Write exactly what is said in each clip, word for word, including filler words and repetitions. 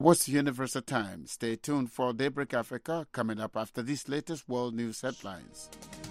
What's the Universal Time? Stay tuned for Daybreak Africa coming up after these latest world news headlines.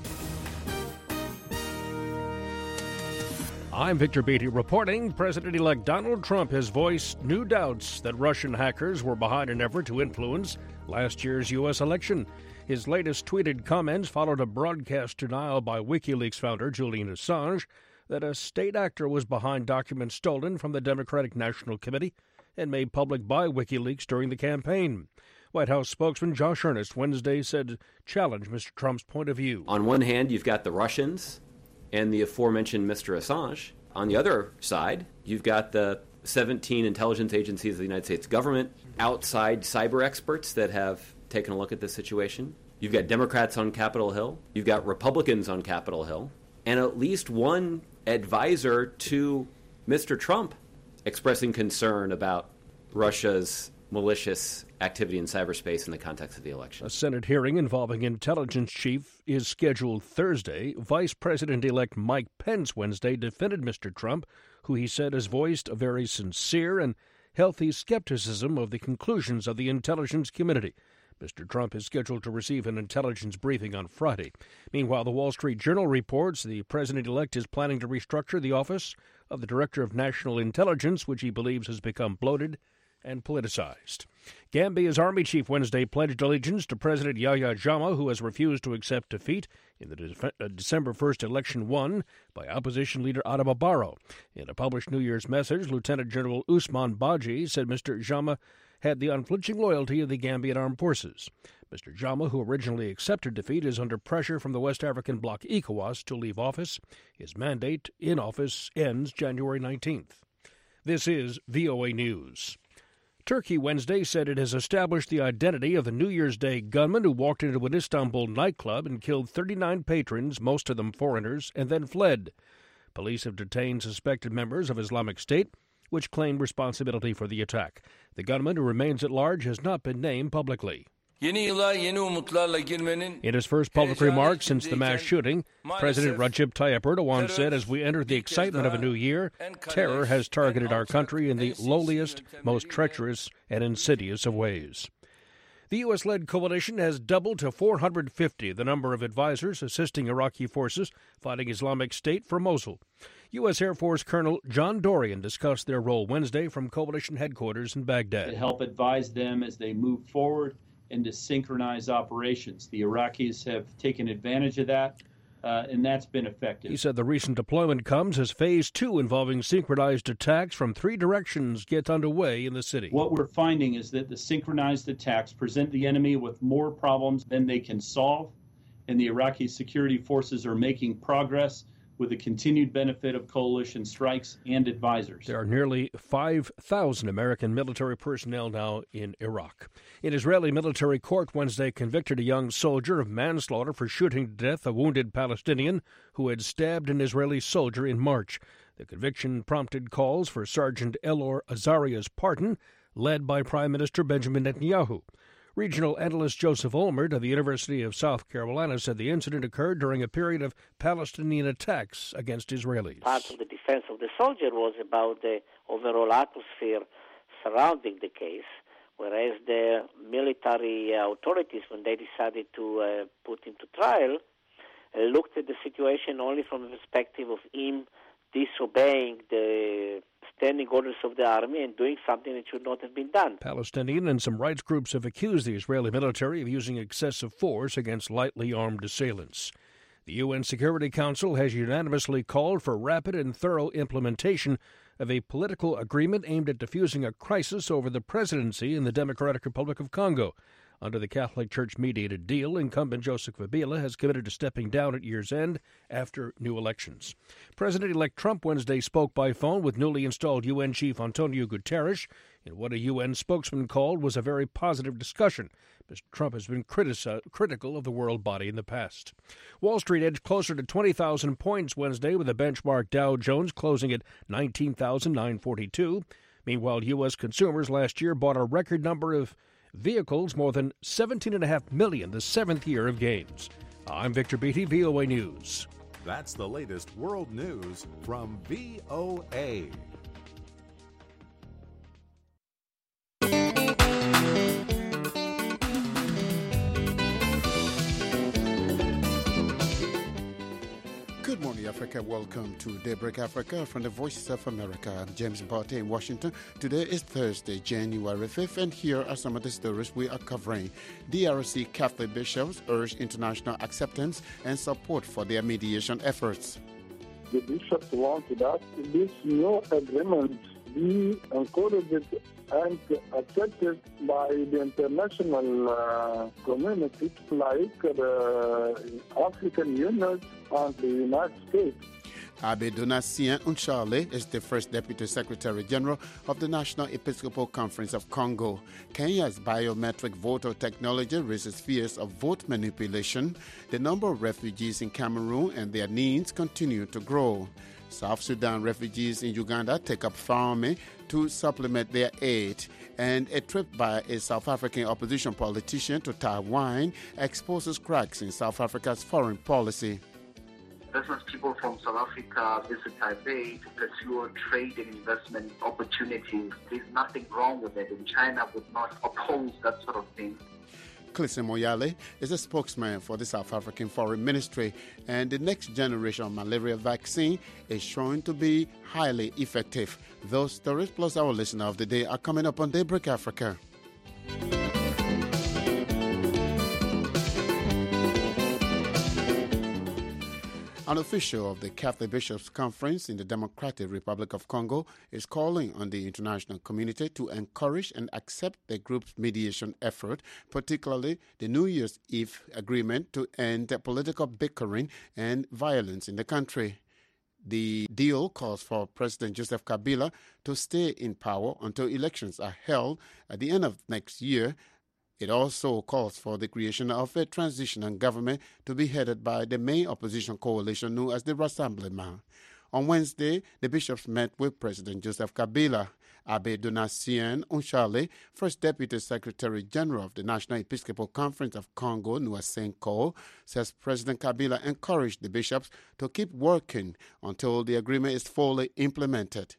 I'm Victor Beatty reporting. President-elect Donald Trump has voiced new doubts that Russian hackers were behind an effort to influence last year's U S election. His latest tweeted comments followed a broadcast denial by WikiLeaks founder Julian Assange that a state actor was behind documents stolen from the Democratic National Committee and made public by WikiLeaks during the campaign. White House spokesman Josh Earnest Wednesday said challenged Mister Trump's point of view. On one hand, you've got the Russians and the aforementioned Mister Assange. On the other side, you've got the seventeen intelligence agencies of the United States government, outside cyber experts that have taken a look at this situation. You've got Democrats on Capitol Hill. You've got Republicans on Capitol Hill. And at least one advisor to Mister Trump expressing concern about Russia's malicious activity in cyberspace in the context of the election. A Senate hearing involving intelligence chief is scheduled Thursday. Vice President-elect Mike Pence Wednesday defended Mister Trump, who he said has voiced a very sincere and healthy skepticism of the conclusions of the intelligence community. Mister Trump is scheduled to receive an intelligence briefing on Friday. Meanwhile, the Wall Street Journal reports the president-elect is planning to restructure the office of the Director of National Intelligence, which he believes has become bloated and politicized. Gambia's army chief Wednesday pledged allegiance to President Yahya Jammeh, who has refused to accept defeat in the De- uh, December first election won by opposition leader Adama Barrow. In a published New Year's message, Lieutenant General Usman Baji said Mister Jammeh had the unflinching loyalty of the Gambian armed forces. Mister Jammeh, who originally accepted defeat, is under pressure from the West African bloc ECOWAS to leave office. His mandate in office ends January nineteenth. This is V O A News. Turkey Wednesday said it has established the identity of the New Year's Day gunman who walked into an Istanbul nightclub and killed thirty-nine patrons, most of them foreigners, and then fled. Police have detained suspected members of Islamic State, which claimed responsibility for the attack. The gunman, who remains at large, has not been named publicly. In his first public remarks since the mass shooting, President Recep Tayyip Erdogan said, as we enter the excitement of a new year, terror has targeted our country in the lowliest, most treacherous, and insidious of ways. The U S-led coalition has doubled to four hundred fifty the number of advisors assisting Iraqi forces fighting Islamic State for Mosul. U S. Air Force Colonel John Dorian discussed their role Wednesday from coalition headquarters in Baghdad. To help advise them as they move forward and to synchronize operations. The Iraqis have taken advantage of that, uh, and that's been effective. He said the recent deployment comes as Phase two involving synchronized attacks from three directions gets underway in the city. What we're finding is that the synchronized attacks present the enemy with more problems than they can solve, and the Iraqi security forces are making progress with the continued benefit of coalition strikes and advisors. There are nearly five thousand American military personnel now in Iraq. An Israeli military court Wednesday convicted a young soldier of manslaughter for shooting to death a wounded Palestinian who had stabbed an Israeli soldier in March. The conviction prompted calls for Sergeant Elor Azaria's pardon, led by Prime Minister Benjamin Netanyahu. Regional analyst Joseph Olmert of the University of South Carolina said the incident occurred during a period of Palestinian attacks against Israelis. Part of the defense of the soldier was about the overall atmosphere surrounding the case, whereas the military authorities, when they decided to uh, put him to trial, uh, looked at the situation only from the perspective of him disobeying the standing orders of the army and doing something that should not have been done. Palestinian and some rights groups have accused the Israeli military of using excessive force against lightly armed assailants. The U N Security Council has unanimously called for rapid and thorough implementation of a political agreement aimed at diffusing a crisis over the presidency in the Democratic Republic of Congo. Under the Catholic Church-mediated deal, incumbent Joseph Kabila has committed to stepping down at year's end after new elections. President-elect Trump Wednesday spoke by phone with newly installed U N Chief Antonio Guterres in what a U N spokesman called was a very positive discussion. Mister Trump has been critici- critical of the world body in the past. Wall Street edged closer to twenty thousand points Wednesday, with the benchmark Dow Jones closing at nineteen thousand nine hundred forty-two. Meanwhile, U S consumers last year bought a record number of vehicles, more than seventeen point five million, the seventh year of gains. I'm Victor Beatty, V O A News. That's the latest world news from V O A. America. Welcome to Daybreak Africa from the Voice of America. I'm James Barty in Washington. Today is Thursday, January fifth, and here are some of the stories we are covering. D R C Catholic bishops urge international acceptance and support for their mediation efforts. The bishops want that this new agreement be encouraged and accepted by the international uh, community like the African Union and the United States. Abbé Donatien Unshale is the first Deputy Secretary General of the National Episcopal Conference of Congo. Kenya's biometric voter technology raises fears of vote manipulation. The number of refugees in Cameroon and their needs continue to grow. South Sudan refugees in Uganda take up farming to supplement their aid. And a trip by a South African opposition politician to Taiwan exposes cracks in South Africa's foreign policy. Business people from South Africa visit Taipei to pursue trade and investment opportunities. There's nothing wrong with it, and China would not oppose that sort of thing. Clissy Moyale is a spokesman for the South African Foreign Ministry, and the next generation of malaria vaccine is shown to be highly effective. Those stories plus our listener of the day are coming up on Daybreak Africa. An official of the Catholic Bishops' Conference in the Democratic Republic of Congo is calling on the international community to encourage and accept the group's mediation effort, particularly the New Year's Eve agreement to end political bickering and violence in the country. The deal calls for President Joseph Kabila to stay in power until elections are held at the end of next year. It also calls for the creation of a transitional government to be headed by the main opposition coalition known as the Rassemblement. On Wednesday, the bishops met with President Joseph Kabila. Abbé Donatien Unshale, First Deputy Secretary General of the National Episcopal Conference of Congo, Nuasenko, says President Kabila encouraged the bishops to keep working until the agreement is fully implemented.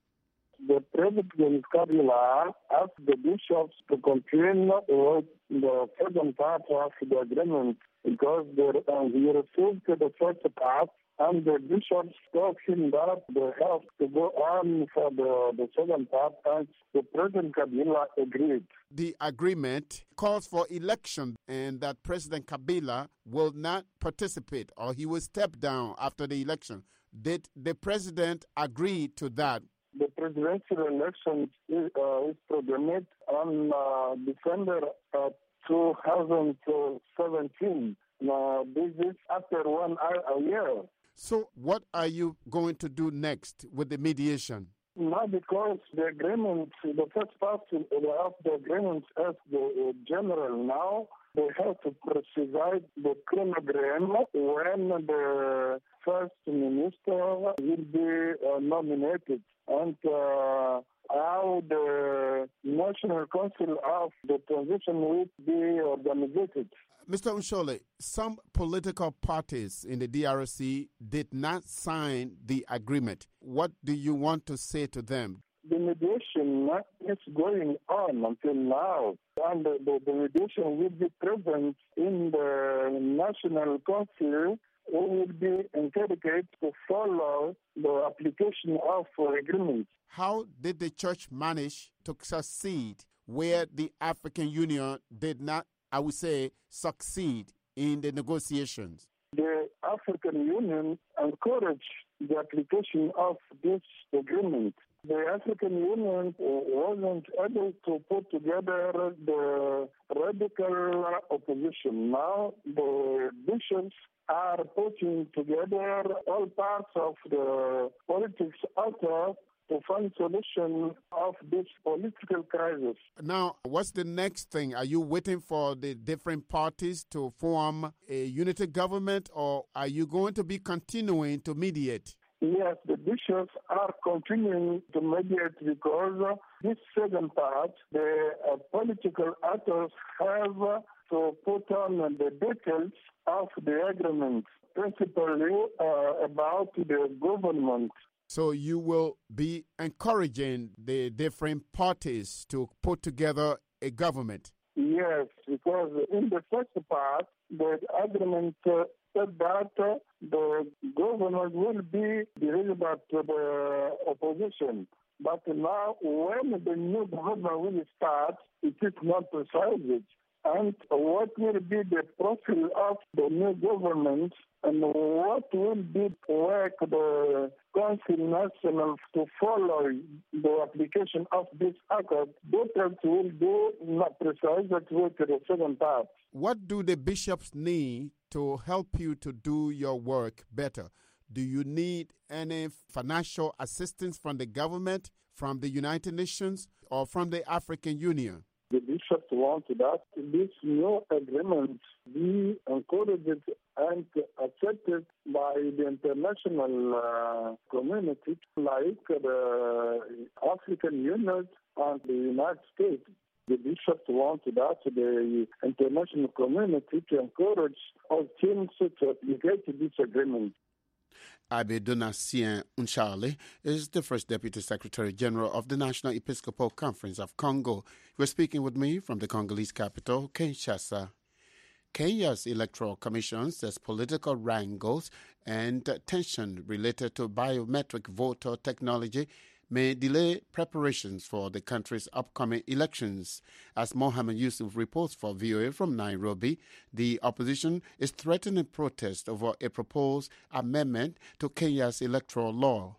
The President Kabila asked the bishops to continue with the second part of the agreement because they, uh, he received the first part, and the bishops told him that they have to go on for the, the second part, and the President Kabila agreed. The agreement calls for election and that President Kabila will not participate or he will step down after the election. Did the president agree to that? The presidential election is, uh, is programmed on uh, December uh, two thousand seventeen. Uh, this is after one year. So what are you going to do next with the mediation? Now, because the agreement, the first part of the agreement as the uh, general now, they have to precise the chronogram when the first minister will be uh, nominated, and uh, how the National Council of the Transition will be organized. Mister Unshale, some political parties in the D R C did not sign the agreement. What do you want to say to them? The mediation is going on until now, and the, the, the mediation will be present in the National Council, who will be encouraged to follow the application of the agreement. How did the church manage to succeed where the African Union did not, I would say, succeed in the negotiations? The African Union encouraged the application of this agreement. The African Union wasn't able to put together the radical opposition. Now the bishops are putting together all parts of the politics out to find solution of this political crisis. Now, what's the next thing? Are you waiting for the different parties to form a unity government, or are you going to be continuing to mediate? Yes, the bishops are continuing to mediate because this second part, the uh, political actors have to put on the details of the agreement, principally uh, about the government. So you will be encouraging the different parties to put together a government? Yes, because in the first part, the agreement uh, expect that uh, the government will be delivered to the opposition. But now, when the new government will start, it is not decided. And what will be the profile of the new government and what will be work the Council National to follow the application of this accord, details will be not precise with the second part. What do the bishops need to help you to do your work better? Do you need any financial assistance from the government, from the United Nations, or from the African Union? The bishops want that this new agreement be encouraged and accepted by the international uh, community, like the African Union and the United States. The bishops want that the international community to encourage all teams to applicate this agreement. Abbe Donatien Unchale is the first Deputy Secretary General of the National Episcopal Conference of Congo. He was speaking with me from the Congolese capital, Kinshasa. Kenya's Electoral Commission says political wrangles and tension related to biometric voter technology may delay preparations for the country's upcoming elections. As Mohammed Yusuf reports for V O A from Nairobi, the opposition is threatening protest over a proposed amendment to Kenya's electoral law.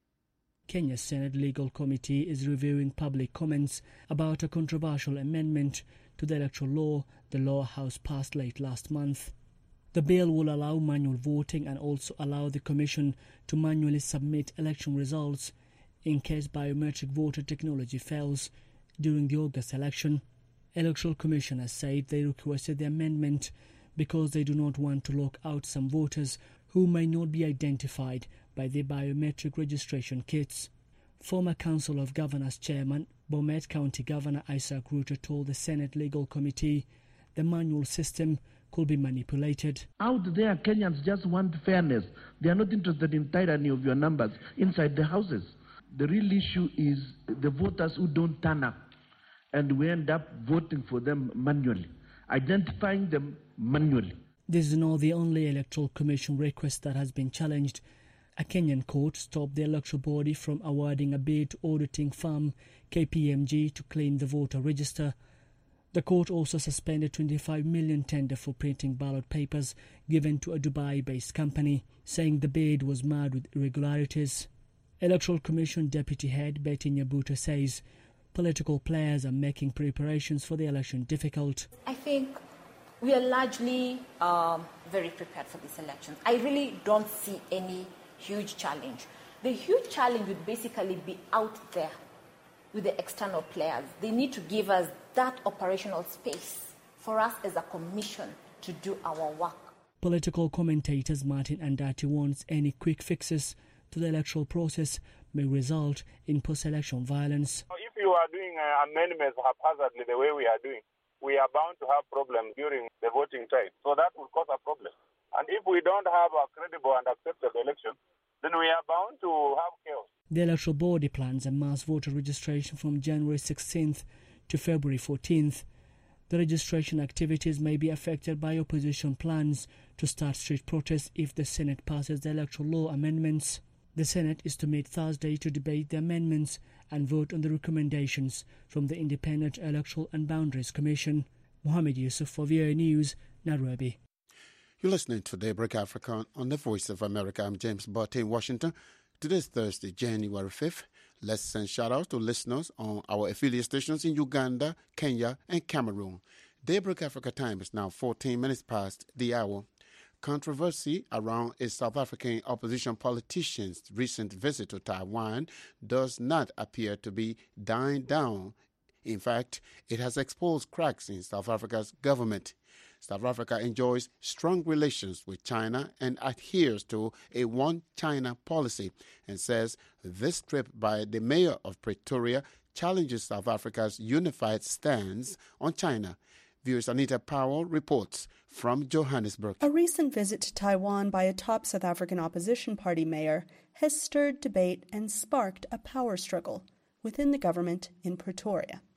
Kenya's Senate Legal Committee is reviewing public comments about a controversial amendment to the electoral law the Lower House passed late last month. The bill will allow manual voting and also allow the Commission to manually submit election results in case biometric voter technology fails during the August election. Electoral Commission has said they requested the amendment because they do not want to lock out some voters who may not be identified by their biometric registration kits. Former Council of Governors Chairman, Bomet County Governor Isaac Ruto told the Senate Legal Committee the manual system could be manipulated. Out there, Kenyans just want fairness. They are not interested in tyranny of your numbers inside the houses. The real issue is the voters who don't turn up, and we end up voting for them manually, identifying them manually. This is not the only Electoral Commission request that has been challenged. A Kenyan court stopped the electoral body from awarding a bid to auditing firm K P M G to clean the voter register. The court also suspended twenty-five million tender for printing ballot papers given to a Dubai-based company, saying the bid was marred with irregularities. Electoral Commission Deputy Head Betty Nyabuto says political players are making preparations for the election difficult. I think we are largely um, very prepared for this election. I really don't see any huge challenge. The huge challenge would basically be out there with the external players. They need to give us that operational space for us as a commission to do our work. Political commentators Martin Andati wants any quick fixes to the electoral process may result in post-election violence. If you are doing uh, amendments haphazardly the way we are doing, we are bound to have problems during the voting time. So that will cause a problem. And if we don't have a credible and acceptable election, then we are bound to have chaos. The electoral body plans a mass voter registration from January sixteenth to February fourteenth. The registration activities may be affected by opposition plans to start street protests if the Senate passes the electoral law amendments. The Senate is to meet Thursday to debate the amendments and vote on the recommendations from the Independent Electoral and Boundaries Commission. Mohammed Yusuf for V O A News, Nairobi. You're listening to Daybreak Africa on the Voice of America. I'm James Botte in Washington. Today's Thursday, January fifth. Let's send shout-outs to listeners on our affiliate stations in Uganda, Kenya, and Cameroon. Daybreak Africa time is now fourteen minutes past the hour. Controversy around a South African opposition politician's recent visit to Taiwan does not appear to be dying down. In fact, it has exposed cracks in South Africa's government. South Africa enjoys strong relations with China and adheres to a one-China policy and says this trip by the mayor of Pretoria challenges South Africa's unified stance on China. Viewers Anita Powell reports from Johannesburg. A recent visit to Taiwan by a top South African opposition party mayor has stirred debate and sparked a power struggle within the government in Pretoria.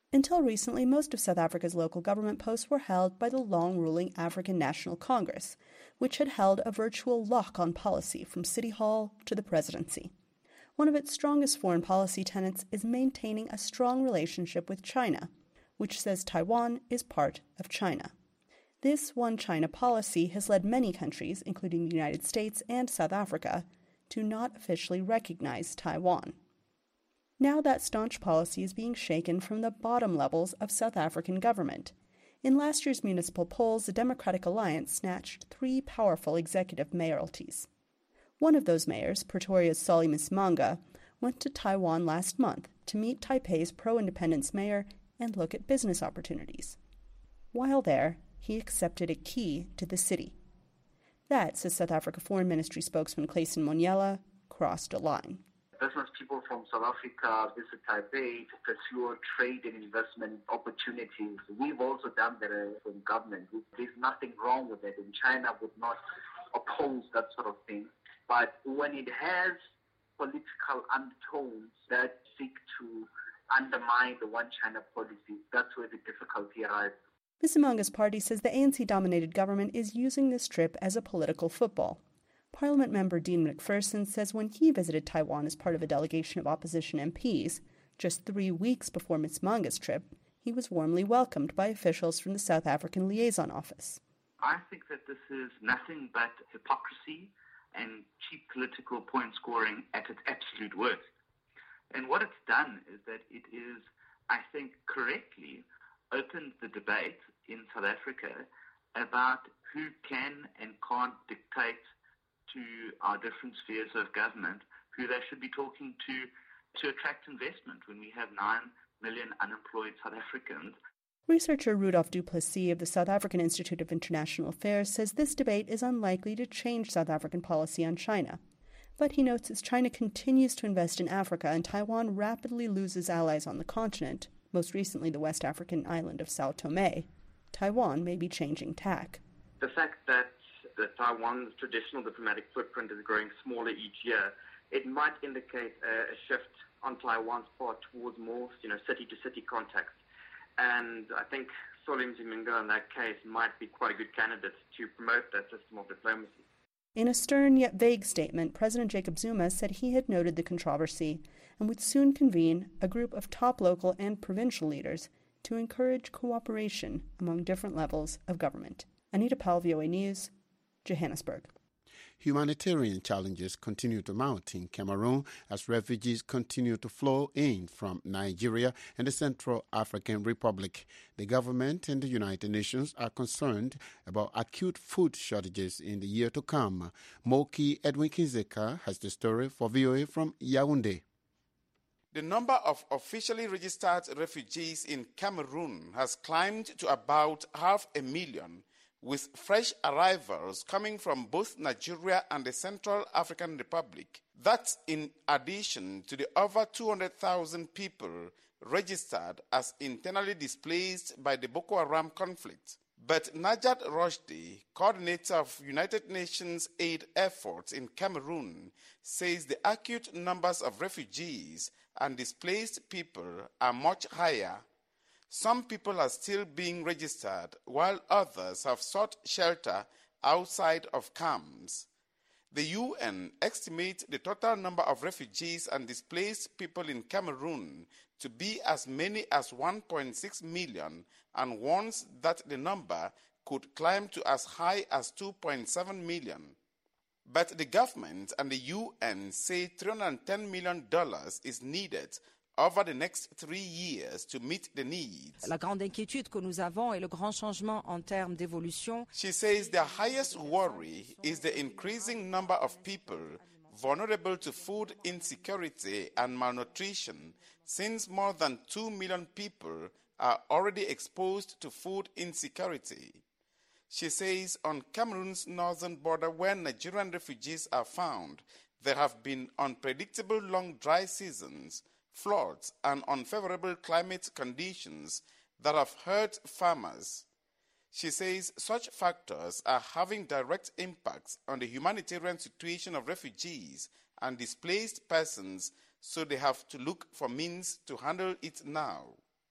Until recently, most of South Africa's local government posts were held by the long-ruling African National Congress, which had held a virtual lock-on policy from City Hall to the presidency. One of its strongest foreign policy tenets is maintaining a strong relationship with China, which says Taiwan is part of China. This One China policy has led many countries, including the United States and South Africa, to not officially recognize Taiwan. Now that staunch policy is being shaken from the bottom levels of South African government. In last year's municipal polls, the Democratic Alliance snatched three powerful executive mayoralties. One of those mayors, Pretoria's Solly Msimanga, went to Taiwan last month to meet Taipei's pro-independence mayor and look at business opportunities. While there, he accepted a key to the city. That, says South Africa Foreign Ministry spokesman Clayson Monyela, crossed a line. Business people from South Africa visit Taipei to pursue trade and investment opportunities. We've also done that as a government. There's nothing wrong with it, and China would not oppose that sort of thing. But when it has political undertones that seek to undermine the One China policy, that's where the difficulty arises. Msimanga's party says the A N C-dominated government is using this trip as a political football. Parliament member Dean McPherson says when he visited Taiwan as part of a delegation of opposition M Ps, just three weeks before Msimanga's trip, he was warmly welcomed by officials from the South African Liaison Office. I think that this is nothing but hypocrisy and cheap political point scoring at its absolute worst. And what it's done is that it is, I think, correctly opened the debate in South Africa about who can and can't dictate to our different spheres of government who they should be talking to to attract investment when we have nine million unemployed South Africans. Researcher Rudolph Du Plessis of the South African Institute of International Affairs says this debate is unlikely to change South African policy on China. But he notes as China continues to invest in Africa and Taiwan rapidly loses allies on the continent, most recently the West African island of Sao Tome, Taiwan may be changing tack. The fact that the Taiwan's traditional diplomatic footprint is growing smaller each year, it might indicate a, a shift on Taiwan's part towards more, you know, city-to-city contacts. And I think Solly Msimanga in that case might be quite a good candidate to promote that system of diplomacy. In a stern yet vague statement, President Jacob Zuma said he had noted the controversy and would soon convene a group of top local and provincial leaders to encourage cooperation among different levels of government. Anita Powell, V O A News, Johannesburg. Humanitarian challenges continue to mount in Cameroon as refugees continue to flow in from Nigeria and the Central African Republic. The government and the United Nations are concerned about acute food shortages in the year to come. Moki Edwin Kinzeka has the story for V O A from Yaoundé. The number of officially registered refugees in Cameroon has climbed to about half a million, with fresh arrivals coming from both Nigeria and the Central African Republic. That's in addition to the over two hundred thousand people registered as internally displaced by the Boko Haram conflict. But Najat Roshdi, coordinator of United Nations aid efforts in Cameroon, says the acute numbers of refugees and displaced people are much higher. Some people are still being registered, while others have sought shelter outside of camps. The U N estimates the total number of refugees and displaced people in Cameroon to be as many as one point six million and warns that the number could climb to as high as two point seven million. But the government and the U N say three hundred ten million dollars is needed over the next three years to meet the needs. La grande inquiétude que nous avons est le grand changement en termes d'évolution. She says their highest worry is the increasing number of people vulnerable to food insecurity and malnutrition, since more than two million people are already exposed to food insecurity. She says on Cameroon's northern border where Nigerian refugees are found, there have been unpredictable long dry seasons, floods, and unfavorable climate conditions that have hurt farmers. She says such factors are having direct impacts on the humanitarian situation of refugees and displaced persons, so they have to look for means to handle it now.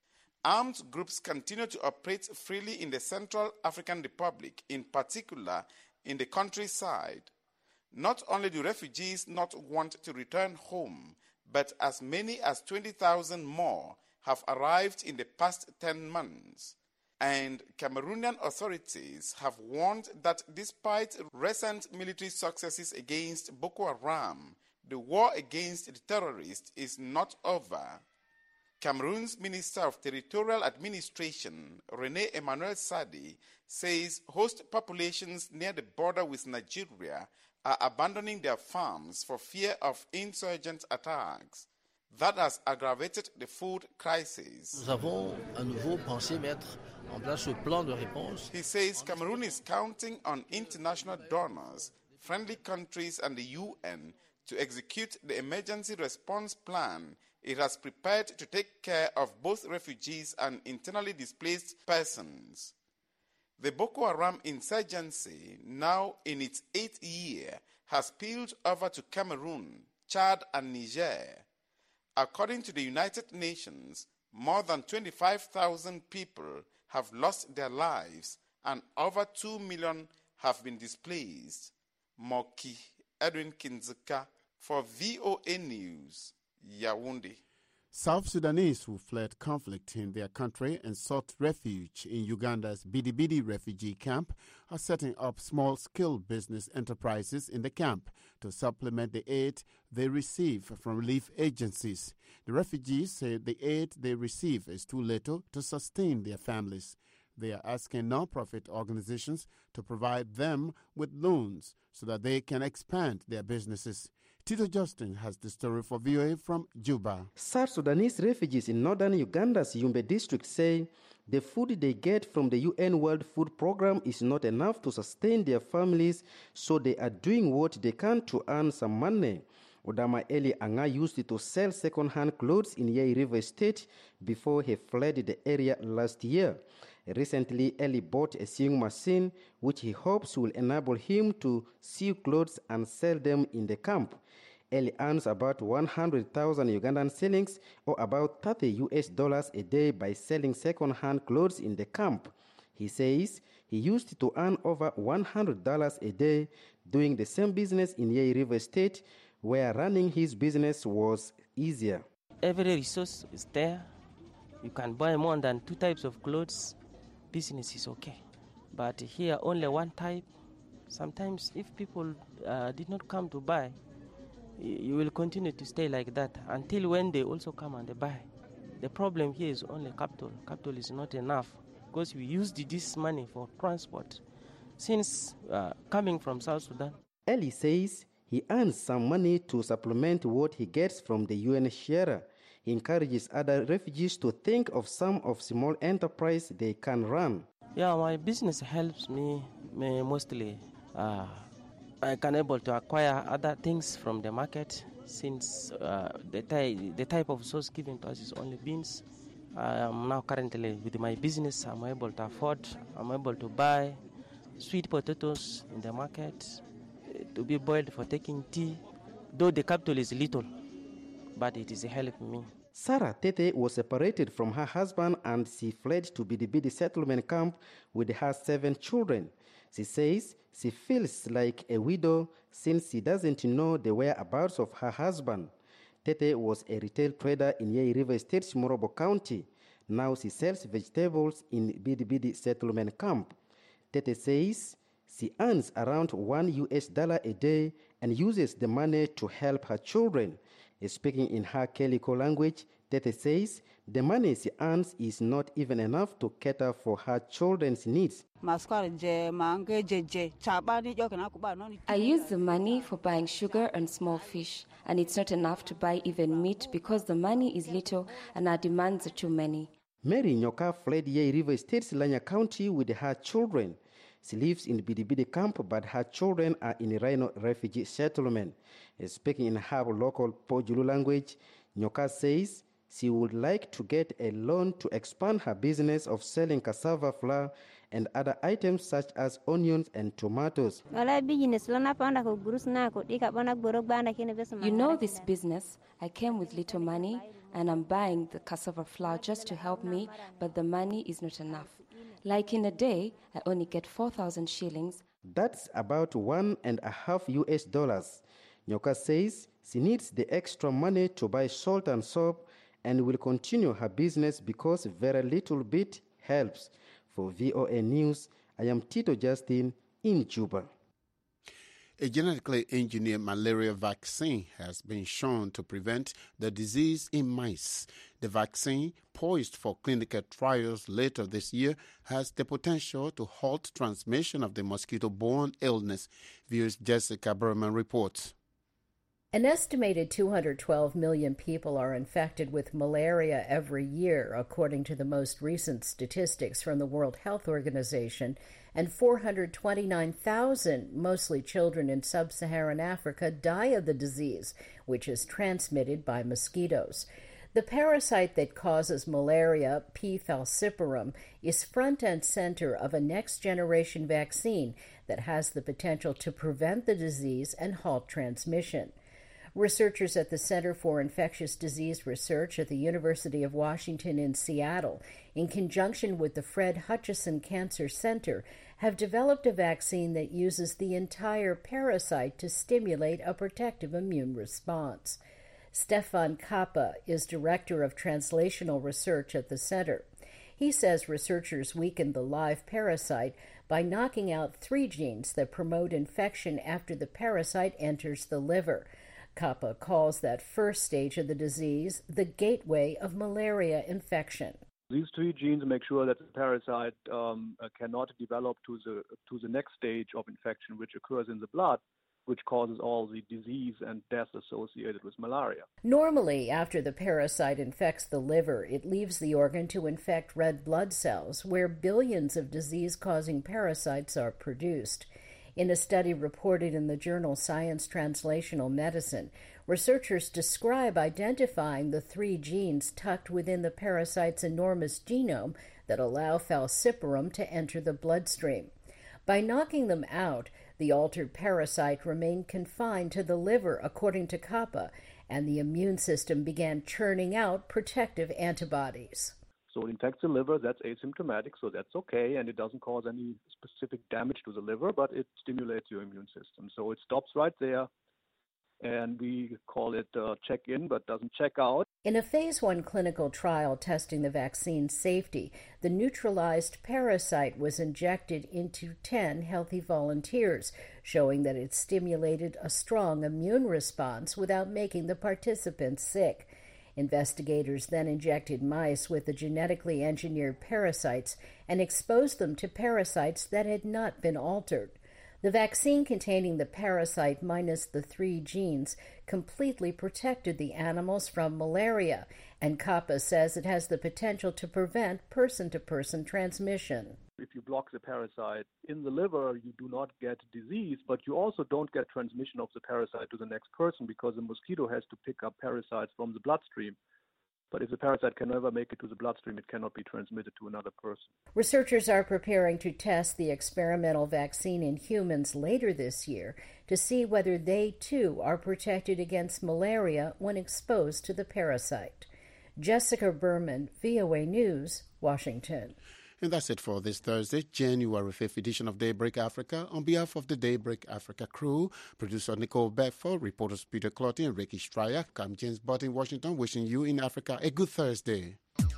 Armed groups continue to operate freely in the Central African Republic, in particular in the countryside. Not only do refugees not want to return home, but as many as twenty thousand more have arrived in the past ten months. And Cameroonian authorities have warned that despite recent military successes against Boko Haram, the war against the terrorists is not over. Cameroon's Minister of Territorial Administration, René Emmanuel Sadi, says host populations near the border with Nigeria are abandoning their farms for fear of insurgent attacks. That has aggravated the food crisis. Nous avons à nouveau pensé mettre en place un plan de réponse. He says Cameroon is counting on international donors, friendly countries and the U N to execute the emergency response plan it has prepared to take care of both refugees and internally displaced persons. The Boko Haram insurgency, now in its eighth year, has spilled over to Cameroon, Chad, and Niger. According to the United Nations, more than twenty-five thousand people have lost their lives and over two million have been displaced. Moki Edwin Kinzika for V O A News, Yaoundé. South Sudanese who fled conflict in their country and sought refuge in Uganda's Bidi Bidi refugee camp are setting up small-scale business enterprises in the camp to supplement the aid they receive from relief agencies. The refugees say the aid they receive is too little to sustain their families. They are asking non-profit organizations to provide them with loans so that they can expand their businesses. Tito Justin has the story for V O A from Juba. South Sudanese refugees in northern Uganda's Yumbe district say the food they get from the U N World Food Program is not enough to sustain their families, so they are doing what they can to earn some money. Odama Eli Anga used it to sell second-hand clothes in Yei River State before he fled the area last year. Recently, Eli bought a sewing machine, which he hopes will enable him to sew clothes and sell them in the camp. Eli earns about one hundred thousand Ugandan shillings, or about thirty U S dollars a day by selling second-hand clothes in the camp. He says he used to earn over one hundred dollars a day doing the same business in Yei River State, where running his business was easier. Every resource is there. You can buy more than two types of clothes. Business is okay. But here, only one type. Sometimes if people uh, did not come to buy, you will continue to stay like that until when they also come and they buy. The problem here is only capital. Capital is not enough because we used this money for transport since uh, coming from South Sudan. Eli says he earns some money to supplement what he gets from the U N sharer. He encourages other refugees to think of some of small enterprise they can run. Yeah, my business helps me, me mostly. Uh, I can able to acquire other things from the market since uh, the, ty- the type of source given to us is only beans. I am now currently with my business, I'm able to afford, I'm able to buy sweet potatoes in the market uh, to be boiled for taking tea, though the capital is little, but it is helping me. Sarah Tete was separated from her husband and she fled to Bidi Bidi settlement camp with her seven children. She says she feels like a widow since she doesn't know the whereabouts of her husband. Tete was a retail trader in Yei River State, Morobo County. Now she sells vegetables in Bidi Bidi settlement camp. Tete says she earns around one U S dollar a day and uses the money to help her children. Speaking in her Keliko language, Tete says the money she earns is not even enough to cater for her children's needs. I use the money for buying sugar and small fish, and it's not enough to buy even meat because the money is little and our demands are too many. Mary Nyoka fled Yei River State's Lanya County with her children. She lives in Bidi Bidi camp, but her children are in a Rhino refugee settlement. Speaking in her local Pojulu language, Nyoka says she would like to get a loan to expand her business of selling cassava flour and other items such as onions and tomatoes. You know this business. I came with little money and I'm buying the cassava flour just to help me, but the money is not enough. Like in a day, I only get four thousand shillings. That's about one and a half U S dollars. Nyoka says she needs the extra money to buy salt and soap and will continue her business because very little bit helps. For V O A News, I am Tito Justin in Juba. A genetically engineered malaria vaccine has been shown to prevent the disease in mice. The vaccine, poised for clinical trials later this year, has the potential to halt transmission of the mosquito-borne illness, V O's Jessica Berman reports. An estimated two hundred twelve million people are infected with malaria every year, according to the most recent statistics from the World Health Organization, and four hundred twenty-nine thousand, mostly children in sub-Saharan Africa, die of the disease, which is transmitted by mosquitoes. The parasite that causes malaria, P. falciparum, is front and center of a next-generation vaccine that has the potential to prevent the disease and halt transmission. Researchers at the Center for Infectious Disease Research at the University of Washington in Seattle, in conjunction with the Fred Hutchinson Cancer Center, have developed a vaccine that uses the entire parasite to stimulate a protective immune response. Stefan Kappa is Director of Translational Research at the center. He says researchers weakened the live parasite by knocking out three genes that promote infection after the parasite enters the liver. Kappa calls that first stage of the disease the gateway of malaria infection. These three genes make sure that the parasite um, uh, cannot develop to the to the next stage of infection, which occurs in the blood, which causes all the disease and death associated with malaria. Normally, after the parasite infects the liver, it leaves the organ to infect red blood cells, where billions of disease-causing parasites are produced. In a study reported in the journal Science Translational Medicine, researchers describe identifying the three genes tucked within the parasite's enormous genome that allow falciparum to enter the bloodstream. By knocking them out, the altered parasite remained confined to the liver, according to Kappa, and the immune system began churning out protective antibodies. So it infects the liver, that's asymptomatic, so that's okay, and it doesn't cause any specific damage to the liver, but it stimulates your immune system. So it stops right there, and we call it uh, check-in, but doesn't check out. In a phase one clinical trial testing the vaccine's safety, the neutralized parasite was injected into ten healthy volunteers, showing that it stimulated a strong immune response without making the participants sick. Investigators then injected mice with the genetically engineered parasites and exposed them to parasites that had not been altered. The vaccine containing the parasite minus the three genes completely protected the animals from malaria, and Kappa says it has the potential to prevent person-to-person transmission. If you block the parasite in the liver, you do not get disease, but you also don't get transmission of the parasite to the next person because the mosquito has to pick up parasites from the bloodstream. But if the parasite can never make it to the bloodstream, it cannot be transmitted to another person. Researchers are preparing to test the experimental vaccine in humans later this year to see whether they, too, are protected against malaria when exposed to the parasite. Jessica Berman, V O A News, Washington. And that's it for this Thursday, January fifth edition of Daybreak Africa. On behalf of the Daybreak Africa crew, producer Nicole Beckford, reporters Peter Clotty and Ricky Stryer, I'm James Bott in Washington, wishing you in Africa a good Thursday.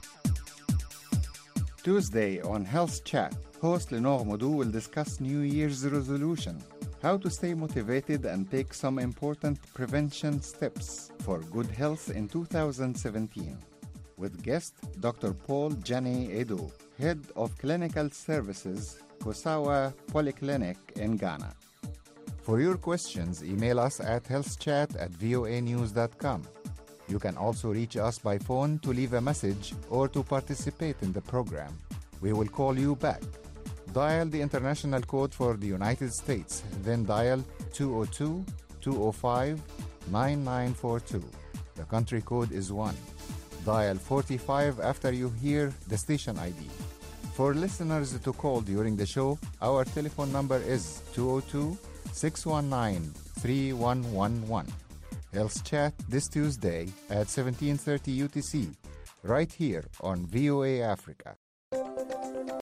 Tuesday on Health Chat, host Lenore Modou will discuss New Year's resolution, how to stay motivated and take some important prevention steps for good health in two thousand seventeen. With guest Doctor Paul Jane Edo, Head of Clinical Services, Kosawa Polyclinic in Ghana. For your questions, email us at healthchat at voa news dot com. You can also reach us by phone to leave a message or to participate in the program. We will call you back. Dial the international code for the United States, then dial two oh two, two oh five, nine nine four two. The country code is one. Dial forty-five after you hear the station I D. For listeners to call during the show, our telephone number is two oh two, six one nine, three one one one. Health Chat this Tuesday at seventeen thirty U T C, right here on V O A Africa.